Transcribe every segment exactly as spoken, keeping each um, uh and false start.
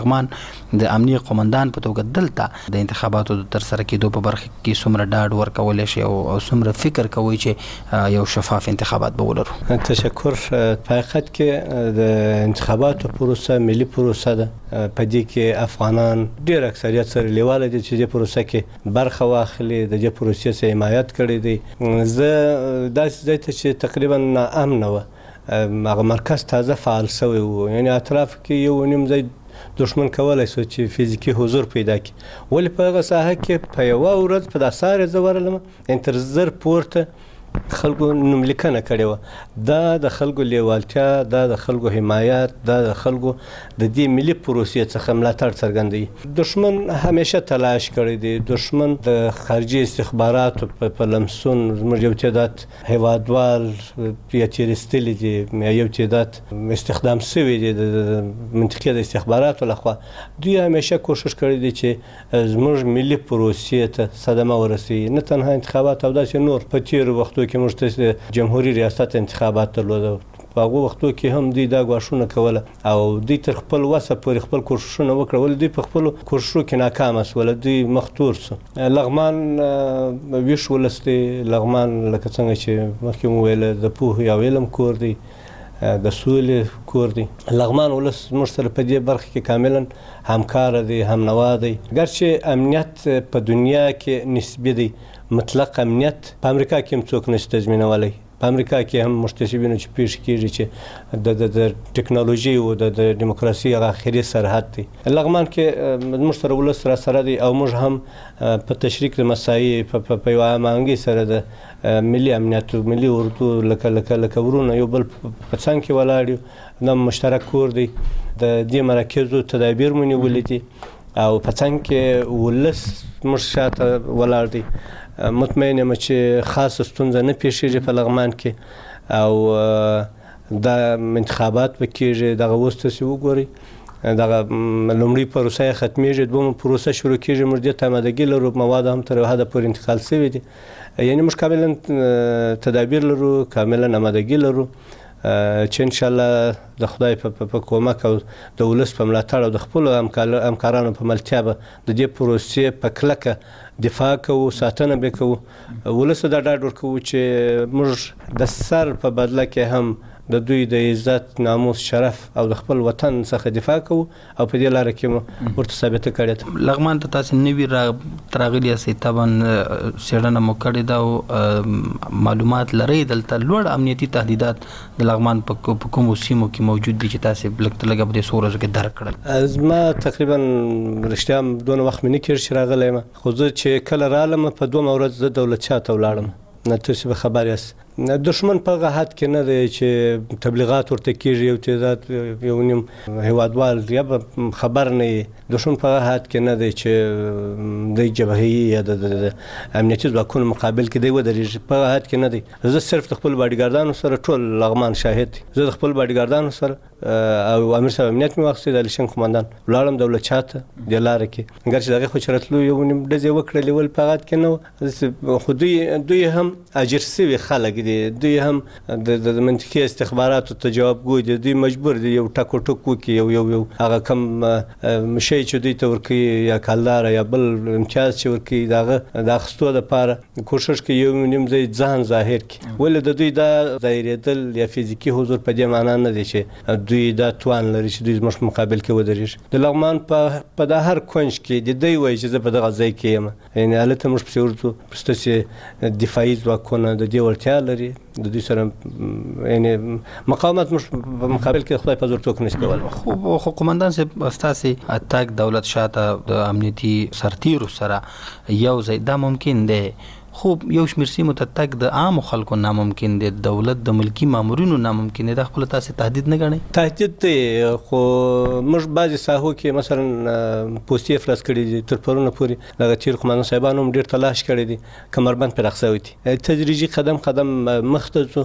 لغمان د امنیه قومندان په توګه دلته د انتخاباتو د ترسره کېدو په برخه کې څومره ډاډ ورکولی شي او څومره فکر کوي چې یو شفاف انتخابات به ولرو؟ تشکر. په حقیقت کې د انتخاباتو پروسه ملي پروسه ده. په دې کې افغانان ډېر اکثریت سره لیواله دي چې دې پروسه کې برخه واخلي، د دې پروسې څخه حمایت کړی دی. زه داسې ځای ته چې تقریبا ناامنه وه، هغه مرکز تازه فعال شوی و، یعنی اطراف کې یو نیم ځای دښمن کولی شو چې فزیکي حضور پیدا کړي. ولې په هغه ساحه کې په یوه ورځ په دا سهار زه ورغلم، یعنې تر زر پورته خلکو نوملیکنه کړې وه. دا د خلکو لیوالتیا، دا د خلکو حمایت، دا د خلکو د دې ملي پروسې څخه ملاتړ څرګندوي. دښمن همیشه تلاش کړی دی، دښمن د خارجي استخباراتو په لمسون زموږ یو تعداد هیوادوال یا تیرستلي دي، یو تعداد استخدام شوي دي د منطقې د استخباراتو لخوا. دوی همیشه کوشش کړی دی چې زموږ ملي پروسې ته صدمه ورسوي، نه تنها انتخابات او داسې نور. په تېرو وختو کې موږ ته جمهوري ریاست انتخابات درلوده، په هغو وختو کې هم دوی دا ګواښونه کوله او دوی تر خپل وسه پورې خپل کوښښونه وکړه، ولې دوی په خپلو کوښښو کې ناکامه شول، دوی مخ تور شو. لغمان ویښ ولس دی، لغمان لکه څنګه چې مخکې مو ویله د پوهې او علم کور دی، د سولې کور دی. لغمان ولس موږ سره په دې برخه کې کاملا همکاره دی، هم نوا دی. ګرچې امنیت په دنیا کې نسبي دی، مطلق امنیت په امریکا کې هم څوک نشي تضمینولی. په امریکا کې هم محتسبینو چې پیښ کېږي چې د د ټکنالوژي او د دیموکراسي هغه اخري سرحد دی. لغمان کې موږ سره ولس را سره دی او موږ هم په تشریک د مسایي په یوه هماهنګۍ سره د ملي امنیت او ملي اردو لکه لکه لکه ورونه یو بل په څنګ کې ولاړ یو. دا مشترک کور دی، د دې مراکزو تدابیر مو نیولي دي او په څنګ کې ولس موږ شاته ولاړ دی. مطمئن یم چې خاصه ستونزه نه پیښیږي په لغمان کې او دا انتخابات به کېږي. دغه اوس تاسې وګورئ، دغه لومړۍ پروسه یې ختمېږي، دویمه پروسه شروع کېږي. موږ دې ته امادګي لرو، مواد هم تر یو حده پورې انتقال شوي دي، یعنې موږ کاملا تدابیر لرو، کاملا امادګي لرو چې انشاءالله د خدای په کومک او د ولس په ملاتړ او د خپلو همکارانو په ملتیا به د دې پروسې په کلکه دفاع کوو، ساتنه به کوو. ولس ته دا ډاډ ورکوو چې موږ د سر په بدله کې هم د دوی د عزت، ناموس، شرف او د خپل وطن څخه دفاع کوو او په دې لاره کې مو ورته ثابته کړې ده. لغمان ته تاسې نوي راغلي یاستئ، طبعا څېړنه مو کړې ده او معلومات لرئ. دلته لوړ امنیتي تهدیدات د لغمان په کومو سیمو کې موجود دي چې تاسې لږ تر لږه په دې څو ورځو کې درک کړل؟ زما تقریبا رښتیا دونه وخت مې نه کېږي چې راغلی یم، خو زه چې کله رالم په دومره ورځ زه دولت شاه ته ولاړم. نه تاسې به خبر یاست، دښمن په هغه حد کې نه دی چې تبلیغات ورته کېږي، یو تعداد یو نیم هیوادوال یا به خبر نه وي. دښمن په هغه حد کې نه دی چې دی جبهې یا د امنیتي ځواکونو مقابل کې دی ودرېږي، په هغه حد کې نه دی. زه صرف د خپل باډیګارډانو سره ټول لغمان شاهد دی. زه د خپل باډیګارډانو سره او امیر صاحب امنیت مې واخیستې، د علیشنګ قومندان ولاړم دولت شاه ته دې لاره کې. ګرچې د هغې خو چې راتلو یو نیم ډزې وکړلې، ولې په هغه حد کې نه وه. خو دوی دوی هم اجر شوي خلک دي، دوی هم د منطقي استخباراتو ته جوابګوی دي. دوی مجبور دي یو ټک و ټک وکړي، یو یو یو هغه کم شی چې دوی ته ورکوي یا کالداره یا بل امتیاز چې ورکوي د هغه د اخیستو دپاره کوښښ کوي یو نیم ځای ځان ظاهر کړي. ولې د دوی دا ظاهرېدل یا فزیکي حضور په دې معنا نه دی چې دوی دا توان لري چې دوی زموږ په مقابل کې ودرېږي. د لغمان په دا هر کونج کې د دوی وایي چې زه په دغه ځای کې یم، یعنې هلته موږ پسې ورځو، ستاسې دفاعي ځواکونه د دې وړتیا لري، د دوی سره یعنې مقاومت موږ په مقابل کې خدای په زور څوک نشي کولی. خو قومندان صاحب ستاسې تګ دولت شاه ته د امنیتي سرتیرو سره یو ځای دا ممکن دی، خو یو شمېر سیمو ته تګ د عامو خلکو ناممکن دی، دولت د ملکي مامورینو ناممکن دی. دا خپله تاسې تهدید نه ګڼئ؟ تهدید دی، خو موږ بعضې ساحو کې مثلا پوستې افراز کړي دي. تر پرونه پورې دغه تیر قومندان صاحبانو هم ډېر تلاش کړی دی، کمربند پرې اخیستی دي. تدریجي قدم قدم مخ ته ځو.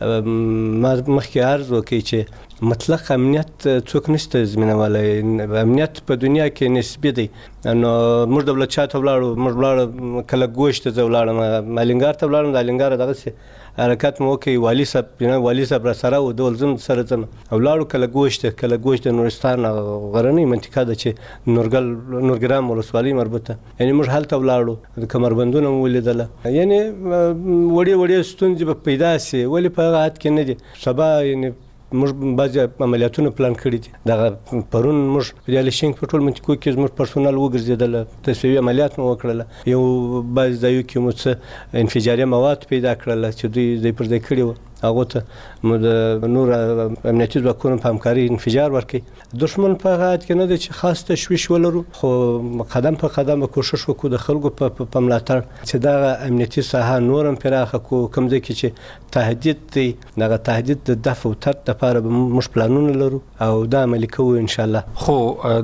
ما مخکې عرض وکړي چې مطلق امنیت څوک نشي تضمینولی. امنیت په دنیا کې نسبي دی. نو موږ دولت شاه ته ولاړو، موږ ولاړو کله ګوش ته زه ولاړم، الینګار ته ولاړم، د الینګاره دغسې حرکت مو وکړ، والي صاحب والي صاحب را سره و، ډول زم سره ځم او لاړو. کله ګوشت کله ګوشت د نورستان غرنۍ منطقه ده چې نورګل نورګرام ولسوالۍ مربوطه، یعنی موږ هلته ولاړو، د کمربندونه مو ولیدله. یعنی وړې وړې ستونزې به پیدا سي، ولې په هغه حد کې نه دي. سبا یعنی موږ بعضې عملیاتونه پلان کړي دي. دغه پرون موږ په دې لشینګ په ټول منطقو کې زموږ پرسونل وګرځېدله، تصفیوي عملیات مو وکړله. یو بعضې ځایو کې مو څه انفجاري مواد پیدا کړله چې دوی ځای پر ځای کړي وو، هغو ته مو د نور امنیتي ځواکونو په همکاري انفجار ورکړي. دښمن په هغه حد کې نه دی چې خاص تشویش ولرو، خو قدم په قدم به کوښښ وکړو د خلکو په ملاتړ چې دغه امنیتي ساحه نور هم پراخه کړو. کوم ځای کې چې تهدید دی، دغه تهدید د دفع او طرد دپاره به موږ پلانونه لرو او دا عملي کوو انشاءالله. خو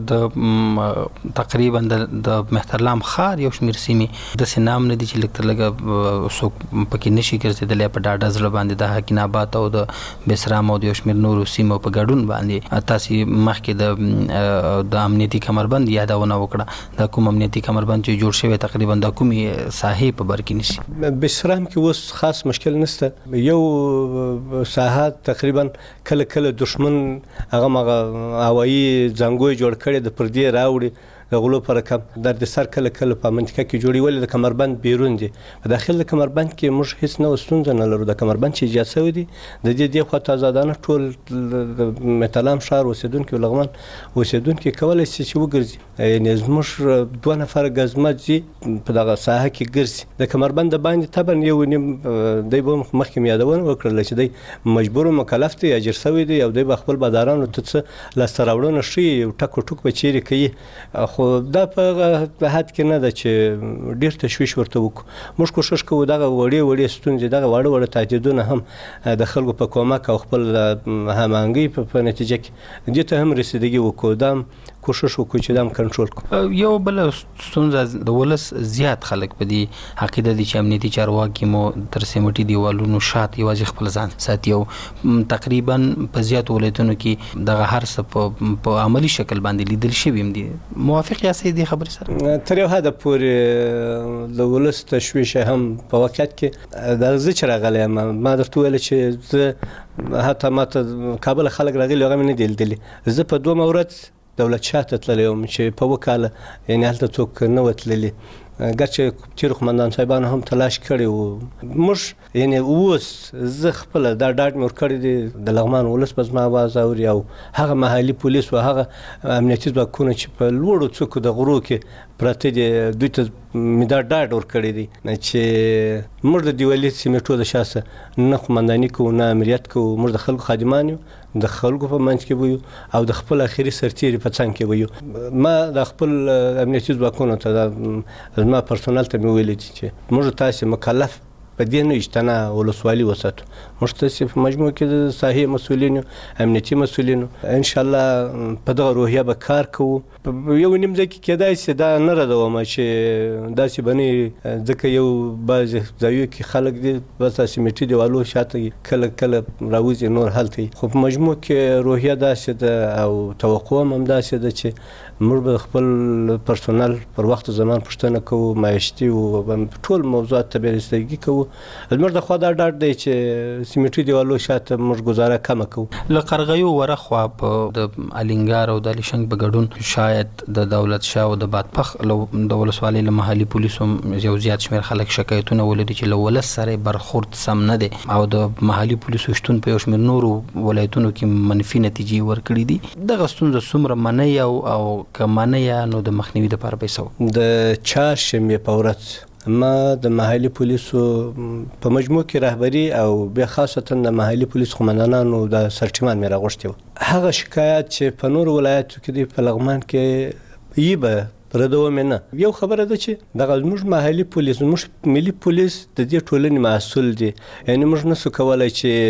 د تقریبا د مهترلام ښار یو شمېر سیمې داسې نام نه دي چې لږ تر لږه څوک پکې نشي ګرځېدلی په ډاډه زړه باندې د حکین آباد او د بسرام او د یو شمېر نورو سیمو په ګډون باندې. تاسې مخکې د د امنیتي کمربند یادونه وکړه، دا کوم امنیتي کمربند چې جوړ شوی تقریبا د کومې ساحې په بر کې نیسي؟ بسرام کې اوس خاص مشکل نشته. یو ساحه تقریبا کله کله دښمن هغه مغه هوایي ځانګوی جوړ کړي د پردې راوړي د غلو پر رقم در د سر کله کله په منطقه کې جوړي، ولې د کمربند بیرون دي. په داخل د کمربند کې موږ هیڅ نه ستونزه نه لرو. د کمربند چې ایجاد شوی دی د دې دې خوا آزادانه ټول د مهترلام ښار اوسېدونکي او لغمان اوسېدونکي کولی شي چې وګرځي. یعنې زموږ دوه نفره ګزمه ځي په دغه ساحه کې ګرځي. د کمربند د باندې طبعا یو نیم دی به مخکې مې یادونه وکړله چې دی مجبور مکلف دی، اجر شوی دی او دی به خپل بادارانو ته څه لاسته راوړنه ښیي، ټک ټوک به چیرې کوي. خو دا په حد کې نه ده چې ډېر تشویش ورته وکړو. موږ کوښښ کوو دغه وړې وړې ستونزې، دغه واړه واړه تهدیدونه هم د خلکو په کومک او خپل هماهنګۍ په نتیجه کې دې ته هم رسیدګي وکړو. دا هم کوښښ وکړو چې دا هم کنټرول کړو. یو بله ستونزه د ولس زیات خلک په دې عقیده دي چې امنیتي چارواکي مو تر سیمټي دیوالونو شاته یوازې خپل ځان ساتي او تقریبا په زیاتو ولایتونو کې دغه هر څه په عملي شکل باندې لیدل شوي هم دي. موافق یاستئ دې خبرې سره؟ تر یو حده پورې د ولس تشویش هم په واقعیت کې د زه چې راغلی یم، ما درته وویل چې زه حتی ما ته کابل خلک راغلي هغه مې نه دي لیدلي. زه په دوه ورځ دولت شاه ته تللی وم چې په وکاله، یعنې هلته څوک نه و تللي، ګرچې تیرو قمندان صاحبانو هم تلاش کړی و. موږ یعنې اوس زه خپله دا ډاډ مې ورکړی دی د لغمان ولس به زما اواز اوري او هغه محلي پولیس و هغه امنیتي ځواکونه چې په لوړو څوکو د غرو کې پراته دي، دوی ته مې دا ډاډ ورکړی دی چې موږ د دیوالي سیمې ټوله شاسه نه قمنداني کوو نه امریت کوو. موږ د خلکو خادمان یو، د خلکو په منځ کې به یو او د خپل اخري سرتیري په څنګ کې به یو. ما د خپل امنیتي ځواکونو ته زما پرسونل ته مې ویلي دي چې موږ تاسې مکلف په دې نه اجتنا ولسوالي وساتو. موږ تاسې په مجموع کې د ساحې مسؤلینو امنیتي مسؤلینو انشاءالله په دغه روحیه به کار کوو. یو نیم ځای کې کېدای شي دا نه ردومه چې داسې به نه، ځکه یو بعضې ځایو کې خلک دي بس سیمټي دیوالو شاته کله کله راوځي نور هلته، خو په مجموع کې روحیه داسې ده او توقع هم همداسې ده چې موږ به خپل پرسونل پر وخت زمان پوښتنه کوو، معیشتي او ټول موضوعات ته به رسیدګي کوو. زموږ د خوا دا ډاډ دی چې سیمټي دیوالو شاته موږ ګزاره کمه کوو. له قرغیو ورخوا په د الینګار او د لیشنګ په ګډون شاید د دولت شاه او د بادپخ د ولسوالۍ له محلي پولیسو یو زیات شمېر خلک شکایتونه ولري چې له ولس سره برخورد سم نه دی او د محلي پولیسو شتون په یو شمېر نورو ولایتونو کې منفي نتیجې ورکړي دي. دغه ستونزه څومره منئ او او که منئ نو د مخنیوي دپاره به یې څه؟ د چهارشنبې په ورځ ما د محلي پولیسو په مجموع کې رهبري او بیا خاصتا د محلي پولیس قمندانانو د سرټیمان مې راغوښتي وو. هغه شکایت چې په نورو ولایتو کې دی په لغمان کې یې به ردوم نه. یو خبره ده چې دغه زموږ محلي پولیس زموږ ملي پولیس د دې ټولنې مسؤل دي، یعنې موږ نسو کولی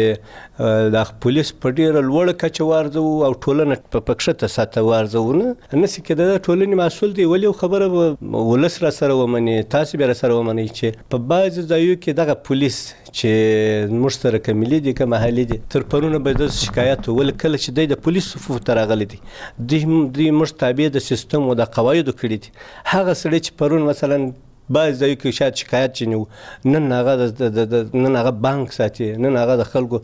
چې د پولیس په ډېره لوړه کچه وارزو او ټولنه په کښته سطحه وارزو، نه نسي کېدای. د ټولنې مسؤل دي. ولې یو خبره به ولس را سره ومني، تاسې به را سره ومنئ چې په بعضې ځایو کې دغه پولیس چې موږ سره که ملي دي که محلي دي تر پرونه به د شکایت ول کله چې دی د پولیس صفوف ته راغلی دي دوی موږ تابع د سیستم او د قواعدو کړي دي. هغه سړی چې پرون مثلا بعض ځایو کې شاید شکایت ځینې وو، نن هغه نن هغه بانک ساتي، نن هغه د خلکو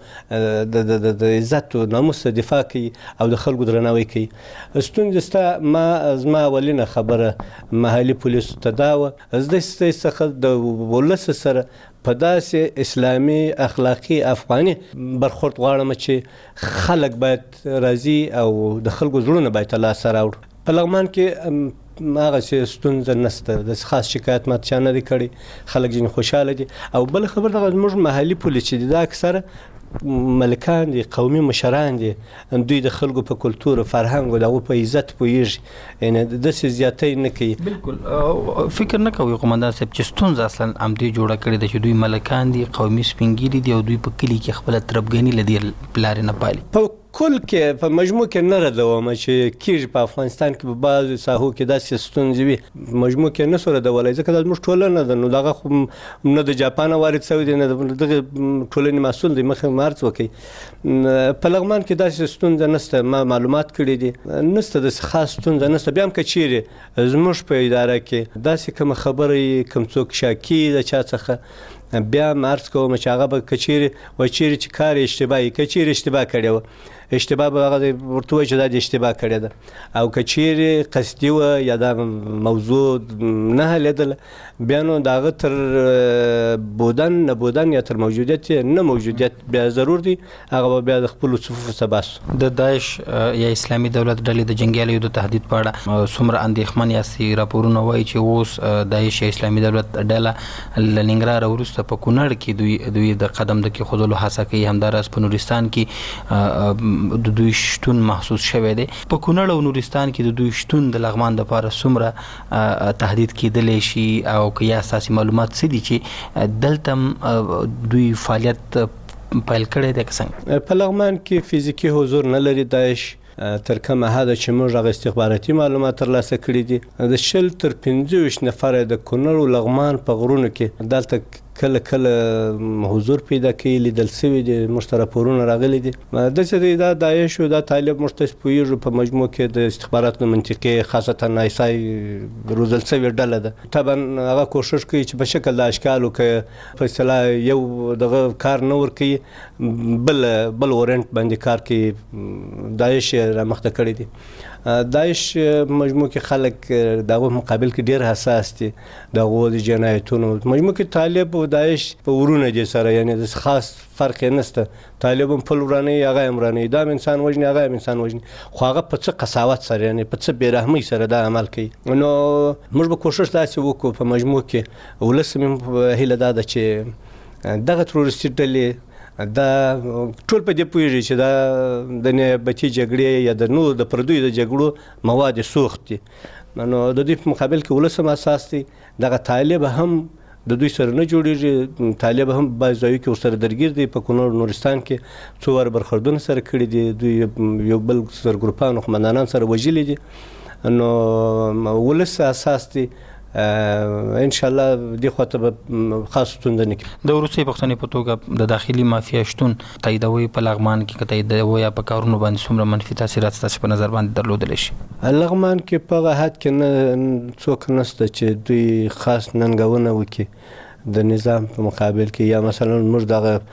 د عزت او ناموس دفاع کوي او د خلکو درناوی کوي. ستونزه ستا ما زما اولینه خبره محلي پولیسو ته دا وه، زه ستاسې څخه د ولس سره په داسې اسلامي اخلاقي افغاني برخورد غواړم چې خلک باید راضي او د خلکو زړونه باید ته لاسه راوړو. په لغمان کې هغسې ستونزه نشته، داسې خاص شکایت ما چا نه دی کړی، خلک ځینې خوشحاله دي. او بله خبره دغه زموږ محلي پولیس چې دي دا اکثره ملکان دي، قومي مشران دي، دوی د خلکو په کلتور او فرهنګ او د هغو په عزت پوهېږي، یعنې داسې زیاتی نه کوي. بالکل فکر نه کوي قومندان صاحب چې ستونزه اصلا همدې جوړه کړې ده چې دوی ملکان دي، قومي سپین ږیري دي او دوی په کلي کې خپله تربګني له دې پلارې نه پالي. په کل کې په مجموع کې نه ردوم چې کېږي په افغانستان کې په بعضو ساحو کې داسې ستونزې وي، مجموع کې نه سو ردولی، ځکه دا زموږ ټولنه ده، نو دغه خو نه د جاپان وارد شوی دی، نه د دغه ټولنې محصول دی، مخکې مارڅ وکړي. په لغمان کې داسې ستونزه نشته، ما معلومات کړي دي، نشته داسې خاص ستونزه نشته. بیا هم که چیرې زموږ په اداره کې داسې کومه خبره کوم څوک شاکي د چا څخه، بیا هم عرض کوم چې هغه به که چیرې وایي چیرې چې کار اشتباهي، که چیرې اشتباه کړې وه، اشتباه به هغه ورته وایي چې دا د اشتباه کړې ده، او که چیرې قصدي وه یا دا موضوع نه حلېدله، بیا نو د هغه تر بودن نه بودن یا تر موجودیت نه موجودیت بیا ضرور دی، هغه به بیا د خپلو صفوفو څخه باسو. د داعش یا اسلامي دولت ډلې د جنګیالیو د تهدید په اړه څومره اندېښمن یاستئ؟ راپورونه وایي چې اوس داعش یا اسلامي دولت ډله له ننګرهاره وروسته په کونړ کې دوی دوی د قدم د کېښودلو هڅه کوي، همداراز په نورستان کې د دوی شتون محسوس شوی دی. په کونړ او نورستان کې د دوی شتون د لغمان دپاره څومره تهدید کېدلی شي، او که یا ستاسې معلومات څه دي چې دلته دوی فعالیت پیل کړی دی که څنګه؟ په لغمان کې فزیکي حضور نه لري داعش، تر کومه حده چې موږ هغه استخباراتي معلومات ترلاسه کړي دي، د شل تر پنځه ویشت نفره د کونړ او لغمان په غرونو کې دلته کله کله حضور پیدا کوي، لیدل شوي دي، موږ ته راپورونه راغلي دي. داسې دی دا داعش او دا طالب موږ ته پوهېږو په مجموع کې د استخباراتو منطقې خاصتا نایسای روزل شوې ډله ده. طبعا هغه کوشش کوي چې په شکل د اشکالو که په اصطلاح یو دغه کار نه ورکوي، بل بل ورنټ باندې کار کوي، داعش رامخته کړی دي. داعش مجموع کې خلک د هغو مقابل کې ډېر حساس دي، د هغو د جنایتونو مجموع کې طالب او داعش په ورونه دي سره، یعنې د خاص فرق یې نشته. طالب هم پل ورانوي، هغه هم ورانوي، دا هم انسان وژني، هغه هم انسان وژني، خو هغه په څه قساوت سره، یعنې په څه بېرحمۍ سره دا عمل کوي. نو موږ به کوشش داسې وکړو په مجموع کې، ولس مې هیله دا ده چې دغه تروریستي ډلې دا ټول په دې پوهېږي چې دا د نیابتي جګړې یا د نورو د پردیو د جګړو مواد سوخت دي، نو د دوی په مقابل کې ولس هم اساس دی. دغه طالب هم د دوی سره نه جوړېږي، طالب هم بعض ځایو کې ورسره درګیر دی، په کونړ نورستان کې څو واره برخوردونه سره کړي دي، دوی یو بل سرګروپان او قمندانان سره وژلي دي، نو ولس اساس دی. ان شاء الله دې خواته به خاص ستونزه نه کوي. د وروستۍ پوښتنې په توګه د داخلي مافیا شتون تاییدوي په لغمان کې، که تاییدوي یا په کارونو باندې څومره منفي تاثیرات ستاسې په نظر باندې درلودلی شي؟ لغمان کې په هغه حد کې نه څوک نشته چې دوی خاص ننګونه وکړي د نظام په مقابل کې، یا مثلا موږ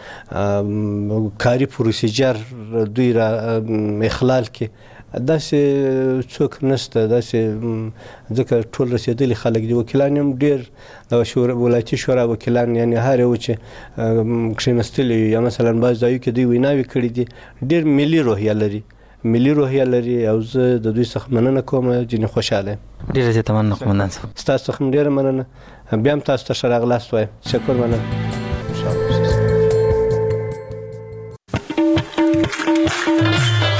دغه کاري پروسیجر دوی را اخلال کې داسې څوک نشته، داسې ځکه ټول رسېدلي خلک دي. وکیلان هم ډېر د ولایتي شورا وکیلان، یعنې هر یو چې کښېنستلي یا مثلا بعض ځایو کې دوی ویناوې کړي دي، ډېر ملي روحیه لري، ملي روحیه لري، او زه د دوی څخه مننه کوم، ځینې خوشحاله یم. ډېره زیاته مننه قومندان صاحب. ستاسو څخه هم ډېره مننه، بیا هم تاسو ته ښه راغلاست وایم. تشکر، مننه.